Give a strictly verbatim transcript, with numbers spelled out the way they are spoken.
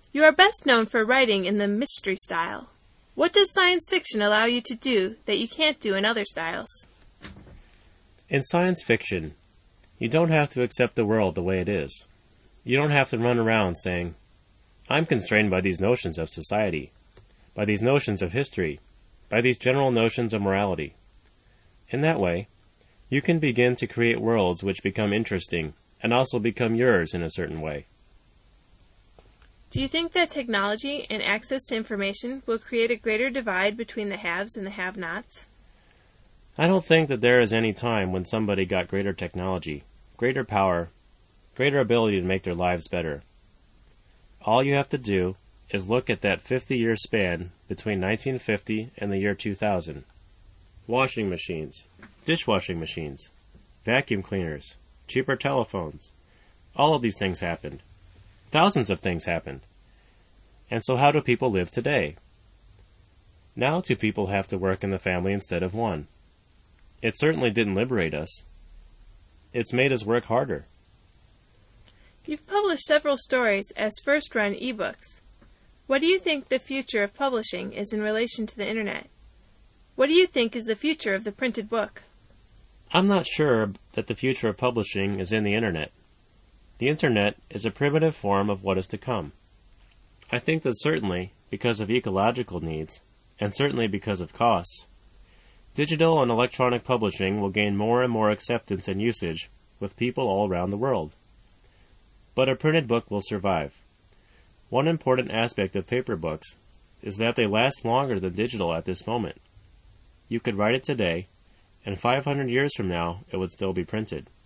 You are best known for writing in the mystery style. What does science fiction allow you to do that you can't do in other styles? In science fiction, you don't have to accept the world the way it is. You don't have to run around saying, I'm constrained by these notions of society, by these notions of history, by these general notions of morality. In that way, you can begin to create worlds which become interesting and also become yours in a certain way. Do you think that technology and access to information will create a greater divide between the haves and the have-nots? I don't think that there is any time when somebody got greater technology, greater power, greater ability to make their lives better. All you have to do is look at that fifty-year span between nineteen fifty and the year two thousand. Washing machines, dishwashing machines, vacuum cleaners, cheaper telephones. All of these things happened. Thousands of things happened. And so how do people live today? Now two people have to work in the family instead of one. It certainly didn't liberate us. It's made us work harder. You've published several stories as first-run ebooks. What do you think the future of publishing is in relation to the Internet? What do you think is the future of the printed book? I'm not sure that the future of publishing is in the Internet. The Internet is a primitive form of what is to come. I think that certainly, because of ecological needs, and certainly because of costs, digital and electronic publishing will gain more and more acceptance and usage with people all around the world. But a printed book will survive. One important aspect of paper books is that they last longer than digital at this moment. You could write it today, and five hundred years from now it would still be printed.